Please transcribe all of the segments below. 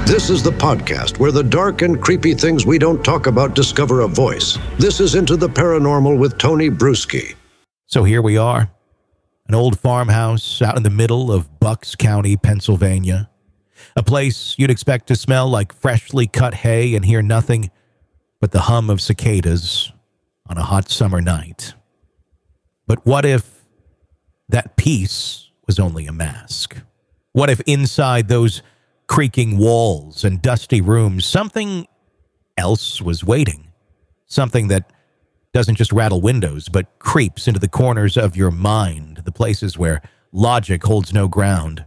This is the podcast where the dark and creepy things we don't talk about discover a voice. This is Into the Paranormal with Tony Bruschi. So here we are, an old farmhouse out in the middle of Bucks County, Pennsylvania. A place you'd expect to smell like freshly cut hay and hear nothing but the hum of cicadas on a hot summer night. But what if that peace was only a mask? What if inside those creaking walls and dusty rooms, something else was waiting? Something that doesn't just rattle windows, but creeps into the corners of your mind, the places where logic holds no ground.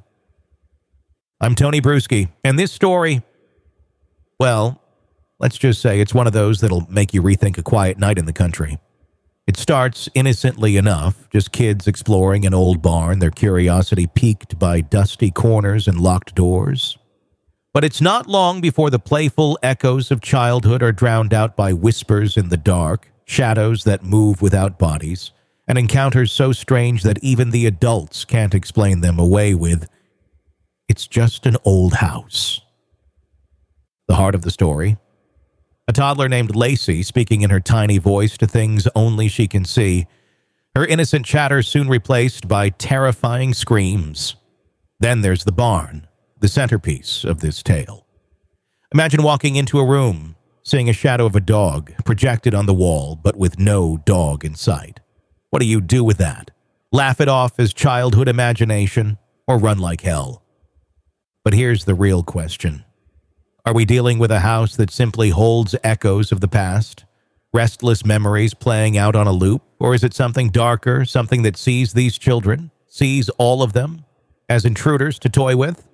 I'm Tony Bruschi, and this story, well, let's just say it's one of those that'll make you rethink a quiet night in the country. It starts innocently enough, just kids exploring an old barn, their curiosity piqued by dusty corners and locked doors. But it's not long before the playful echoes of childhood are drowned out by whispers in the dark, shadows that move without bodies, and encounters so strange that even the adults can't explain them away with, "It's just an old house." The heart of the story: a toddler named Lacey speaking in her tiny voice to things only she can see, her innocent chatter soon replaced by terrifying screams. Then there's the barn, the centerpiece of this tale. Imagine walking into a room, seeing a shadow of a dog projected on the wall, but with no dog in sight. What do you do with that? Laugh it off as childhood imagination, or run like hell? But here's the real question. Are we dealing with a house that simply holds echoes of the past, restless memories playing out on a loop, or is it something darker, something that sees these children, sees all of them, as intruders to toy with?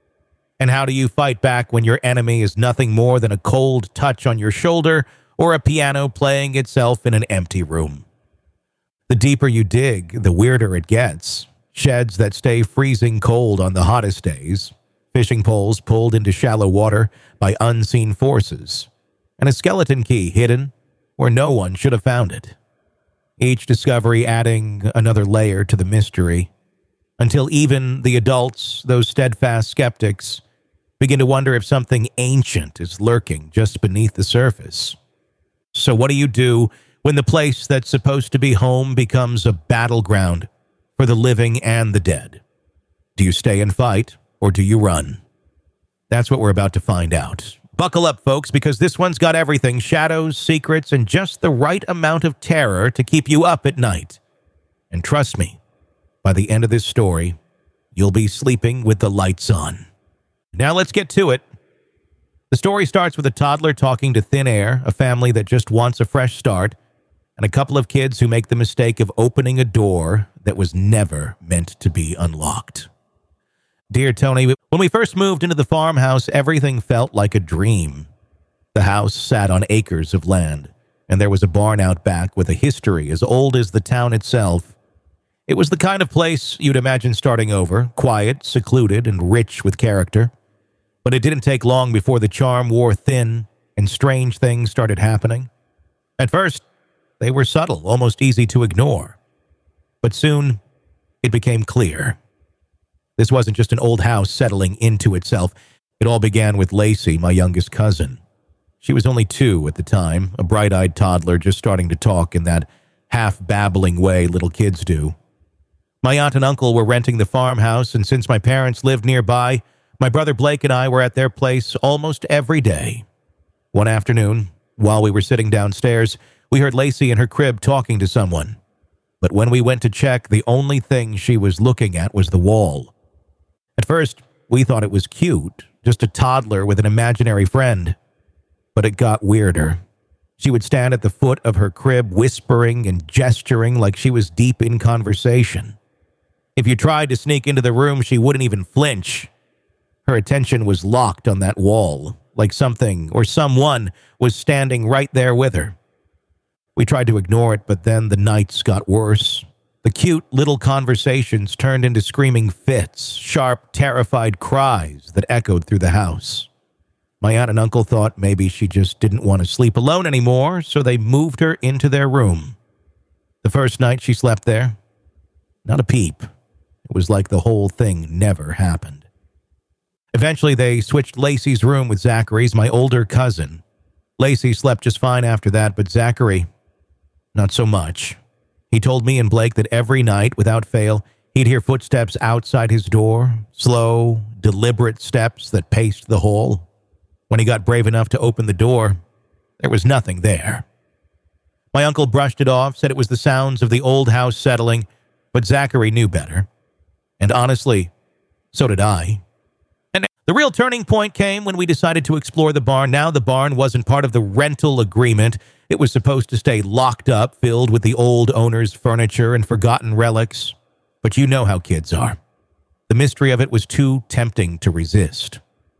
And how do you fight back when your enemy is nothing more than a cold touch on your shoulder or a piano playing itself in an empty room? The deeper you dig, the weirder it gets. Sheds that stay freezing cold on the hottest days, fishing poles pulled into shallow water by unseen forces, and a skeleton key hidden where no one should have found it. Each discovery adding another layer to the mystery, until even the adults, those steadfast skeptics, begin to wonder if something ancient is lurking just beneath the surface. So what do you do when the place that's supposed to be home becomes a battleground for the living and the dead? Do you stay and fight, or do you run? That's what we're about to find out. Buckle up, folks, because this one's got everything: shadows, secrets, and just the right amount of terror to keep you up at night. And trust me, by the end of this story, you'll be sleeping with the lights on. Now let's get to it. The story starts with a toddler talking to thin air, a family that just wants a fresh start, and a couple of kids who make the mistake of opening a door that was never meant to be unlocked. Dear Tony, when we first moved into the farmhouse, everything felt like a dream. The house sat on acres of land, and there was a barn out back with a history as old as the town itself. It was the kind of place you'd imagine starting over, quiet, secluded, and rich with character. But it didn't take long before the charm wore thin and strange things started happening. At first, they were subtle, almost easy to ignore. But soon, it became clear. This wasn't just an old house settling into itself. It all began with Lacey, my youngest cousin. She was only 2 at the time, a bright-eyed toddler just starting to talk in that half-babbling way little kids do. My aunt and uncle were renting the farmhouse, and since my parents lived nearby, my brother Blake and I were at their place almost every day. One afternoon, while we were sitting downstairs, we heard Lacey in her crib talking to someone. But when we went to check, the only thing she was looking at was the wall. At first, we thought it was cute, just a toddler with an imaginary friend. But it got weirder. She would stand at the foot of her crib whispering and gesturing like she was deep in conversation. If you tried to sneak into the room, she wouldn't even flinch. Her attention was locked on that wall, like something or someone was standing right there with her. We tried to ignore it, but then the nights got worse. The cute little conversations turned into screaming fits, sharp, terrified cries that echoed through the house. My aunt and uncle thought maybe she just didn't want to sleep alone anymore, so they moved her into their room. The first night she slept there, not a peep. It was like the whole thing never happened. Eventually, they switched Lacey's room with Zachary's, my older cousin. Lacey slept just fine after that, but Zachary, not so much. He told me and Blake that every night, without fail, he'd hear footsteps outside his door, slow, deliberate steps that paced the hall. When he got brave enough to open the door, there was nothing there. My uncle brushed it off, said it was the sounds of the old house settling, but Zachary knew better. And honestly, so did I. And the real turning point came when we decided to explore the barn. Now the barn wasn't part of the rental agreement. It was supposed to stay locked up, filled with the old owner's furniture and forgotten relics. But you know how kids are. The mystery of it was too tempting to resist.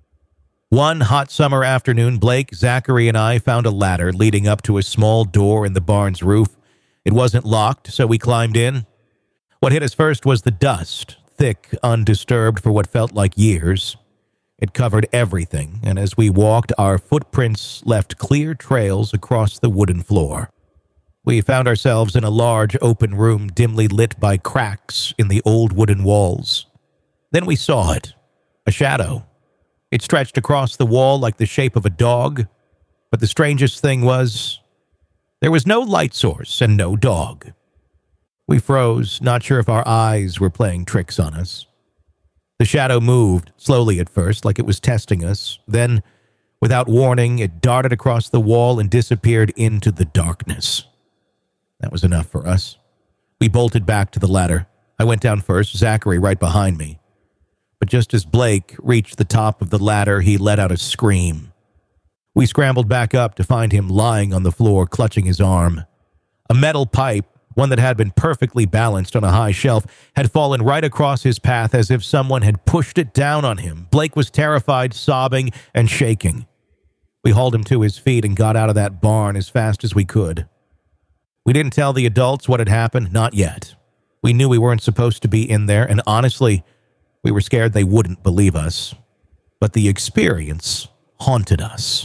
One hot summer afternoon, Blake, Zachary, and I found a ladder leading up to a small door in the barn's roof. It wasn't locked, so we climbed in. What hit us first was the dust, thick, undisturbed for what felt like years. It covered everything, and as we walked, our footprints left clear trails across the wooden floor. We found ourselves in a large open room dimly lit by cracks in the old wooden walls. Then we saw it, a shadow. It stretched across the wall like the shape of a dog, but the strangest thing was, there was no light source and no dog. We froze, not sure if our eyes were playing tricks on us. The shadow moved, slowly at first, like it was testing us. Then, without warning, it darted across the wall and disappeared into the darkness. That was enough for us. We bolted back to the ladder. I went down first, Zachary right behind me. But just as Blake reached the top of the ladder, he let out a scream. We scrambled back up to find him lying on the floor, clutching his arm. A metal pipe, one that had been perfectly balanced on a high shelf, had fallen right across his path as if someone had pushed it down on him. Blake was terrified, sobbing, and shaking. We hauled him to his feet and got out of that barn as fast as we could. We didn't tell the adults what had happened, not yet. We knew we weren't supposed to be in there, and honestly, we were scared they wouldn't believe us. But the experience haunted us.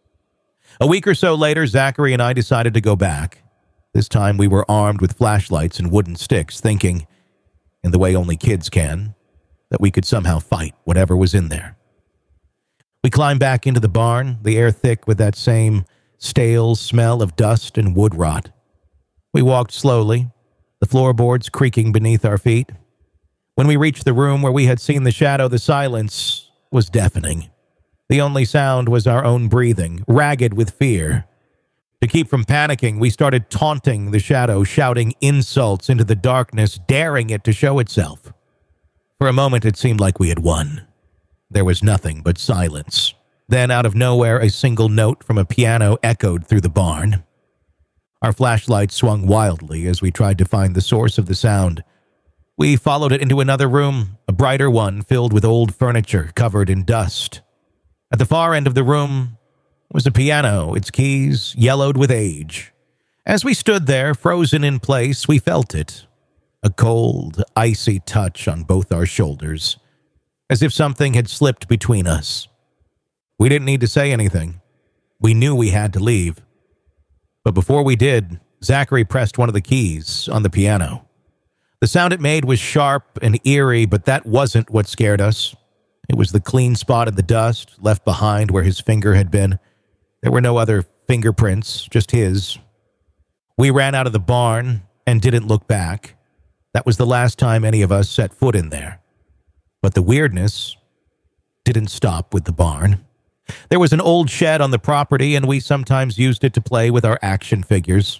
A week or so later, Zachary and I decided to go back. This time we were armed with flashlights and wooden sticks, thinking, in the way only kids can, that we could somehow fight whatever was in there. We climbed back into the barn, the air thick with that same stale smell of dust and wood rot. We walked slowly, the floorboards creaking beneath our feet. When we reached the room where we had seen the shadow, the silence was deafening. The only sound was our own breathing, ragged with fear. To keep from panicking, we started taunting the shadow, shouting insults into the darkness, daring it to show itself. For a moment, it seemed like we had won. There was nothing but silence. Then, out of nowhere, a single note from a piano echoed through the barn. Our flashlight swung wildly as we tried to find the source of the sound. We followed it into another room, a brighter one filled with old furniture covered in dust. At the far end of the room was a piano, its keys yellowed with age. As we stood there, frozen in place, we felt it. A cold, icy touch on both our shoulders, as if something had slipped between us. We didn't need to say anything. We knew we had to leave. But before we did, Zachary pressed one of the keys on the piano. The sound it made was sharp and eerie, but that wasn't what scared us. It was the clean spot in the dust left behind where his finger had been. There were no other fingerprints, just his. We ran out of the barn and didn't look back. That was the last time any of us set foot in there. But the weirdness didn't stop with the barn. There was an old shed on the property, and we sometimes used it to play with our action figures.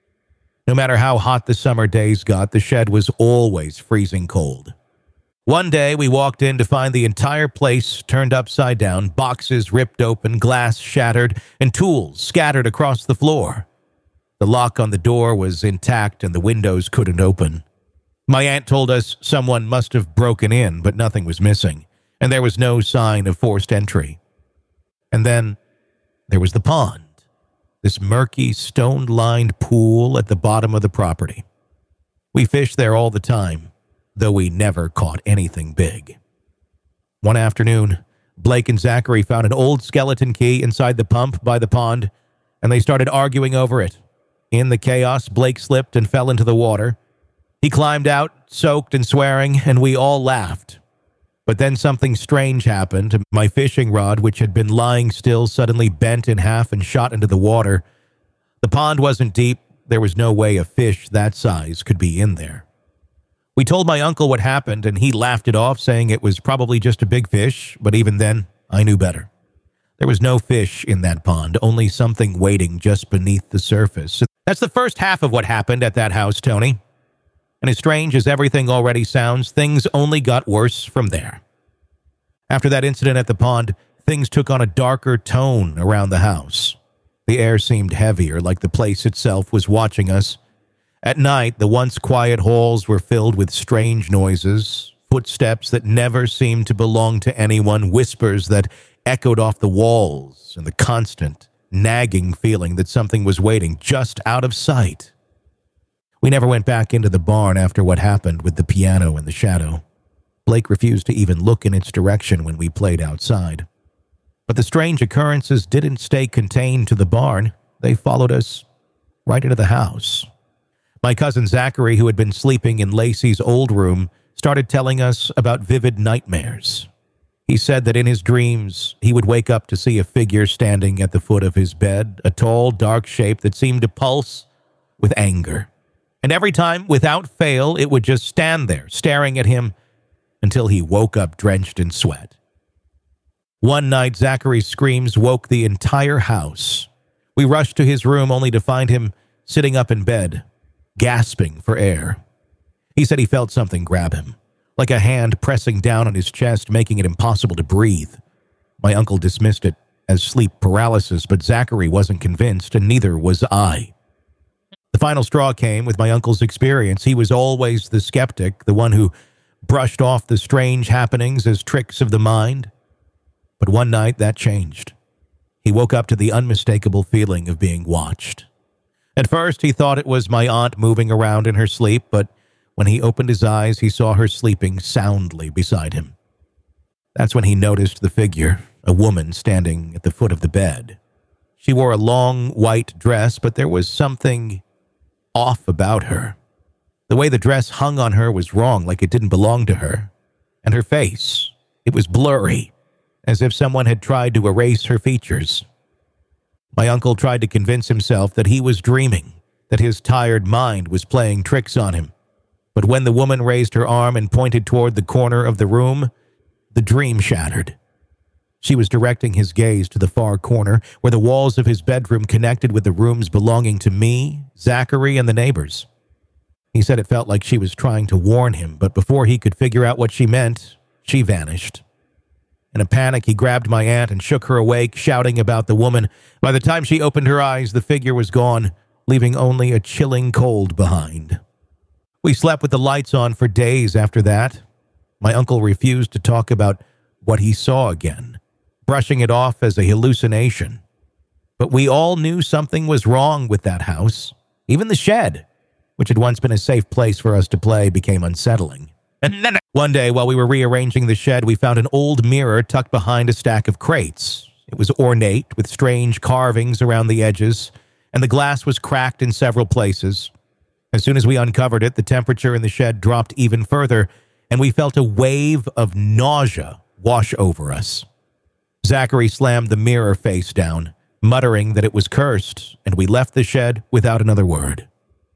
No matter how hot the summer days got, the shed was always freezing cold. One day, we walked in to find the entire place turned upside down, boxes ripped open, glass shattered, and tools scattered across the floor. The lock on the door was intact and the windows couldn't open. My aunt told us someone must have broken in, but nothing was missing, and there was no sign of forced entry. And then there was the pond. This murky, stone-lined pool at the bottom of the property. We fished there all the time, though we never caught anything big. One afternoon, Blake and Zachary found an old skeleton key inside the pump by the pond, and they started arguing over it. In the chaos, Blake slipped and fell into the water. He climbed out, soaked and swearing, and we all laughed. But then something strange happened. My fishing rod, which had been lying still, suddenly bent in half and shot into the water. The pond wasn't deep. There was no way a fish that size could be in there. We told my uncle what happened, and he laughed it off, saying it was probably just a big fish, but even then, I knew better. There was no fish in that pond, only something waiting just beneath the surface. That's the first half of what happened at that house, Tony. And as strange as everything already sounds, things only got worse from there. After that incident at the pond, things took on a darker tone around the house. The air seemed heavier, like the place itself was watching us. At night, the once quiet halls were filled with strange noises, footsteps that never seemed to belong to anyone, whispers that echoed off the walls, and the constant, nagging feeling that something was waiting just out of sight. We never went back into the barn after what happened with the piano in the shadow. Blake refused to even look in its direction when we played outside. But the strange occurrences didn't stay contained to the barn. They followed us right into the house. My cousin Zachary, who had been sleeping in Lacey's old room, started telling us about vivid nightmares. He said that in his dreams, he would wake up to see a figure standing at the foot of his bed, a tall, dark shape that seemed to pulse with anger. And every time, without fail, it would just stand there, staring at him until he woke up drenched in sweat. One night, Zachary's screams woke the entire house. We rushed to his room only to find him sitting up in bed, gasping for air. He said he felt something grab him, like a hand pressing down on his chest, making it impossible to breathe. My uncle dismissed it as sleep paralysis, but Zachary wasn't convinced, and neither was I. The final straw came with my uncle's experience. He was always the skeptic, the one who brushed off the strange happenings as tricks of the mind. But one night that changed. He woke up to the unmistakable feeling of being watched. At first, he thought it was my aunt moving around in her sleep, but when he opened his eyes, he saw her sleeping soundly beside him. That's when he noticed the figure, a woman standing at the foot of the bed. She wore a long white dress, but there was something off about her. The way the dress hung on her was wrong, like it didn't belong to her. And her face, it was blurry, as if someone had tried to erase her features. My uncle tried to convince himself that he was dreaming, that his tired mind was playing tricks on him. But when the woman raised her arm and pointed toward the corner of the room, the dream shattered. She was directing his gaze to the far corner, where the walls of his bedroom connected with the rooms belonging to me, Zachary, and the neighbors. He said it felt like she was trying to warn him, but before he could figure out what she meant, she vanished. In a panic, he grabbed my aunt and shook her awake, shouting about the woman. By the time she opened her eyes, the figure was gone, leaving only a chilling cold behind. We slept with the lights on for days after that. My uncle refused to talk about what he saw again, brushing it off as a hallucination. But we all knew something was wrong with that house. Even the shed, which had once been a safe place for us to play, became unsettling. And then one day, while we were rearranging the shed, we found an old mirror tucked behind a stack of crates. It was ornate, with strange carvings around the edges, and the glass was cracked in several places. As soon as we uncovered it, the temperature in the shed dropped even further, and we felt a wave of nausea wash over us. Zachary slammed the mirror face down, muttering that it was cursed, and we left the shed without another word.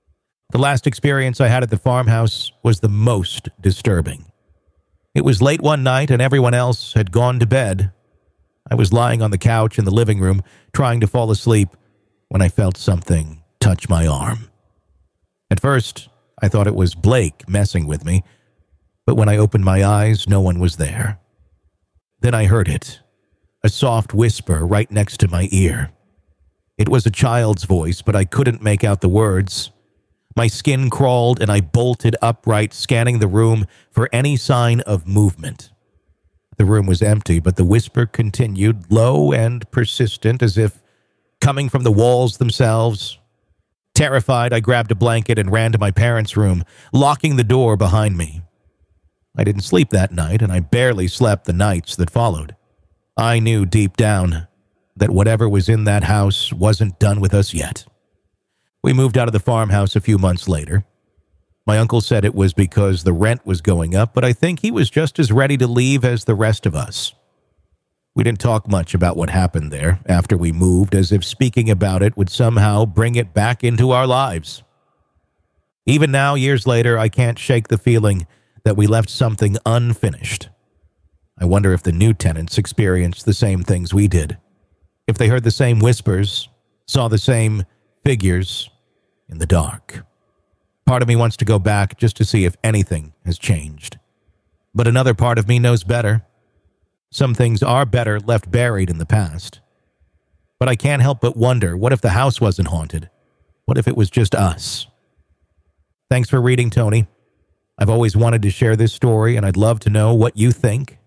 The last experience I had at the farmhouse was the most disturbing. It was late one night and everyone else had gone to bed. I was lying on the couch in the living room, trying to fall asleep, when I felt something touch my arm. At first, I thought it was Blake messing with me, but when I opened my eyes, no one was there. Then I heard it, a soft whisper right next to my ear. It was a child's voice, but I couldn't make out the words. My skin crawled and I bolted upright, scanning the room for any sign of movement. The room was empty, but the whisper continued, low and persistent, as if coming from the walls themselves. Terrified, I grabbed a blanket and ran to my parents' room, locking the door behind me. I didn't sleep that night, and I barely slept the nights that followed. I knew deep down that whatever was in that house wasn't done with us yet. We moved out of the farmhouse a few months later. My uncle said it was because the rent was going up, but I think he was just as ready to leave as the rest of us. We didn't talk much about what happened there after we moved, as if speaking about it would somehow bring it back into our lives. Even now, years later, I can't shake the feeling that we left something unfinished. I wonder if the new tenants experienced the same things we did. If they heard the same whispers, saw the same figures in the dark. Part of me wants to go back just to see if anything has changed. But another part of me knows better. Some things are better left buried in the past. But I can't help but wonder, what if the house wasn't haunted? What if it was just us? Thanks for reading, Tony. I've always wanted to share this story, and I'd love to know what you think.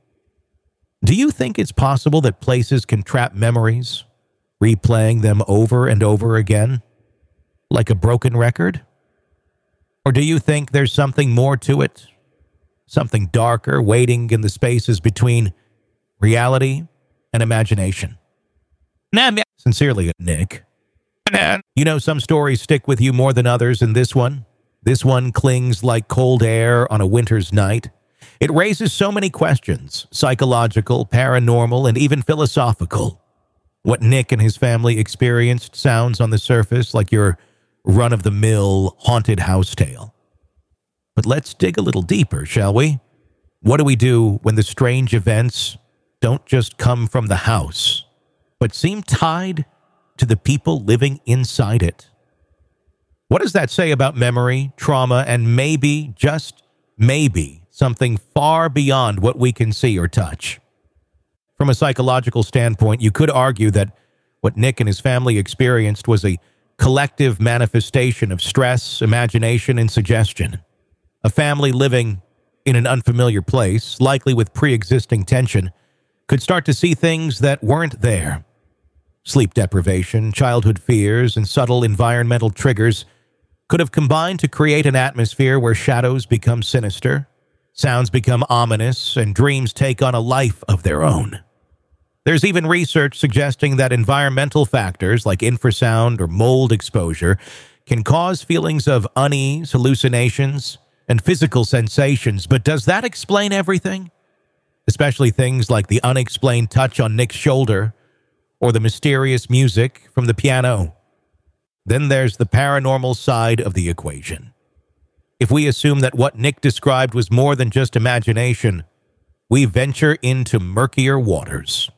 Do you think it's possible that places can trap memories, replaying them over and over again, like a broken record? Or do you think there's something more to it? Something darker waiting in the spaces between reality and imagination? Sincerely, Nick. You know, some stories stick with you more than others, and this one clings like cold air on a winter's night. It raises so many questions, psychological, paranormal, and even philosophical. What Nick and his family experienced sounds on the surface like your run-of-the-mill haunted house tale. But let's dig a little deeper, shall we? What do we do when the strange events don't just come from the house, but seem tied to the people living inside it? What does that say about memory, trauma, and maybe, just maybe, something far beyond what we can see or touch? From a psychological standpoint, you could argue that what Nick and his family experienced was a collective manifestation of stress, imagination, and suggestion. A family living in an unfamiliar place, likely with pre-existing tension, could start to see things that weren't there. Sleep deprivation, childhood fears, and subtle environmental triggers could have combined to create an atmosphere where shadows become sinister, sounds become ominous, and dreams take on a life of their own. There's even research suggesting that environmental factors like infrasound or mold exposure can cause feelings of unease, hallucinations, and physical sensations. But does that explain everything? Especially things like the unexplained touch on Nick's shoulder or the mysterious music from the piano. Then there's the paranormal side of the equation. If we assume that what Nick described was more than just imagination, we venture into murkier waters.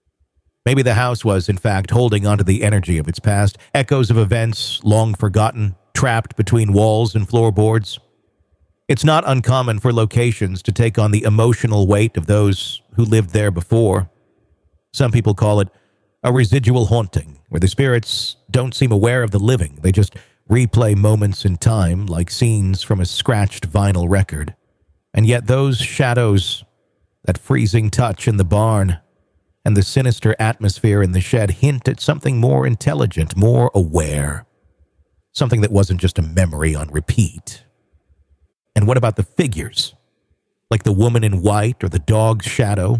Maybe the house was, in fact, holding onto the energy of its past, echoes of events long forgotten, trapped between walls and floorboards. It's not uncommon for locations to take on the emotional weight of those who lived there before. Some people call it a residual haunting, where the spirits don't seem aware of the living. They just replay moments in time like scenes from a scratched vinyl record. And yet those shadows, that freezing touch in the barn, and the sinister atmosphere in the shed hint at something more intelligent, more aware. Something that wasn't just a memory on repeat. And what about the figures? Like the woman in white or the dog's shadow?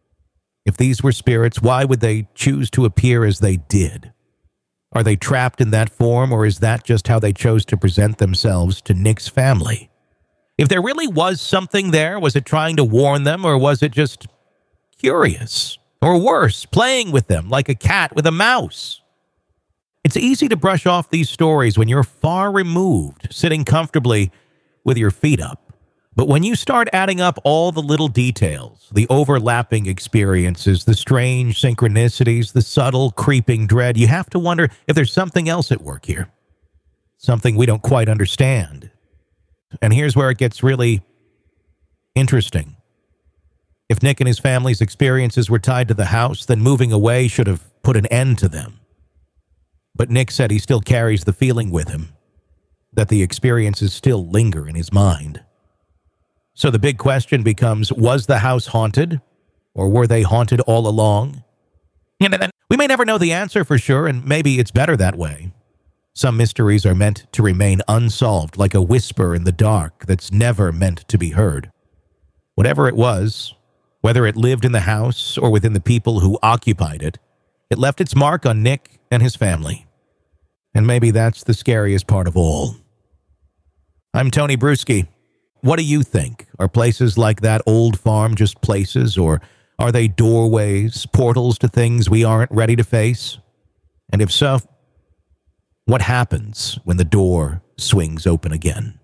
If these were spirits, why would they choose to appear as they did? Are they trapped in that form, or is that just how they chose to present themselves to Nick's family? If there really was something there, was it trying to warn them, or was it just curious? Or worse, playing with them like a cat with a mouse? It's easy to brush off these stories when you're far removed, sitting comfortably with your feet up. But when you start adding up all the little details, the overlapping experiences, the strange synchronicities, the subtle creeping dread, you have to wonder if there's something else at work here. Something we don't quite understand. And here's where it gets really interesting. If Nick and his family's experiences were tied to the house, then moving away should have put an end to them. But Nick said he still carries the feeling with him, that the experiences still linger in his mind. So the big question becomes, was the house haunted? Or were they haunted all along? We may never know the answer for sure, and maybe it's better that way. Some mysteries are meant to remain unsolved, like a whisper in the dark that's never meant to be heard. Whatever it was, whether it lived in the house or within the people who occupied it, it left its mark on Nick and his family. And maybe that's the scariest part of all. I'm Tony Bruschi. What do you think? Are places like that old farm just places, or are they doorways, portals to things we aren't ready to face? And if so, what happens when the door swings open again?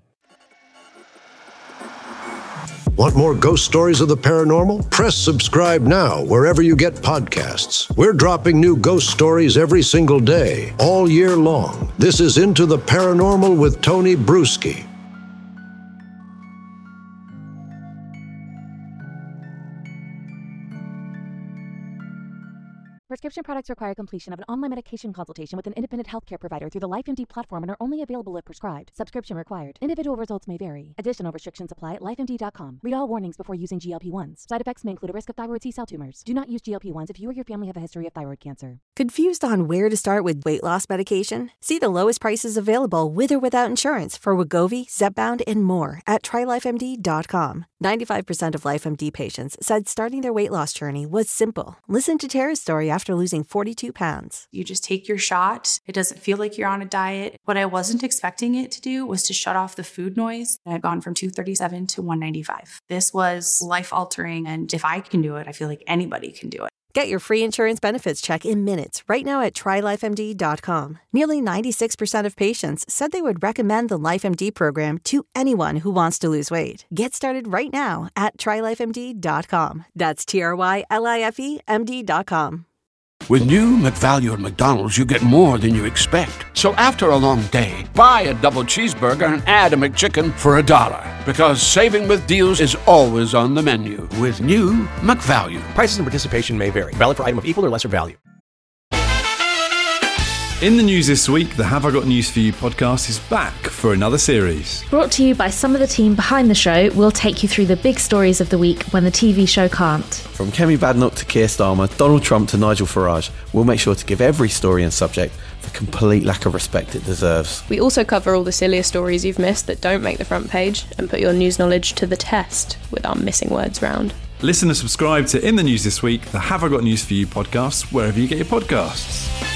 Want more ghost stories of the paranormal? Press subscribe now wherever you get podcasts. We're dropping new ghost stories every single day, all year long. This is Into the Paranormal with Tony Bruschi. Prescription products require completion of an online medication consultation with an independent healthcare provider through the LifeMD platform and are only available if prescribed. Subscription required. Individual results may vary. Additional restrictions apply at lifemd.com. Read all warnings before using GLP-1s. Side effects may include a risk of thyroid C-cell tumors. Do not use GLP-1s if you or your family have a history of thyroid cancer. Confused on where to start with weight loss medication? See the lowest prices available with or without insurance for Wegovy, Zepbound, and more at TryLifeMD.com. 95% of LifeMD patients said starting their weight loss journey was simple. Listen to Tara's story after losing 42 pounds. You just take your shot. It doesn't feel like you're on a diet. What I wasn't expecting it to do was to shut off the food noise. I had gone from 237 to 195. This was life-altering, and if I can do it, I feel like anybody can do it. Get your free insurance benefits check in minutes right now at TryLifeMD.com. Nearly 96% of patients said they would recommend the LifeMD program to anyone who wants to lose weight. Get started right now at TryLifeMD.com. That's TryLifeMD.com. With new McValue at McDonald's, you get more than you expect. So after a long day, buy a double cheeseburger and add a McChicken for $1. Because saving with deals is always on the menu with new McValue. Prices and participation may vary. Valid for item of equal or lesser value. In the news this week, the Have I Got News For You podcast is back for another series. Brought to you by some of the team behind the show, we'll take you through the big stories of the week when the TV show can't. From Kemi Badnoch to Keir Starmer, Donald Trump to Nigel Farage, we'll make sure to give every story and subject the complete lack of respect it deserves. We also cover all the sillier stories you've missed that don't make the front page and put your news knowledge to the test with our missing words round. Listen and subscribe to In the News This Week, the Have I Got News For You podcast, wherever you get your podcasts.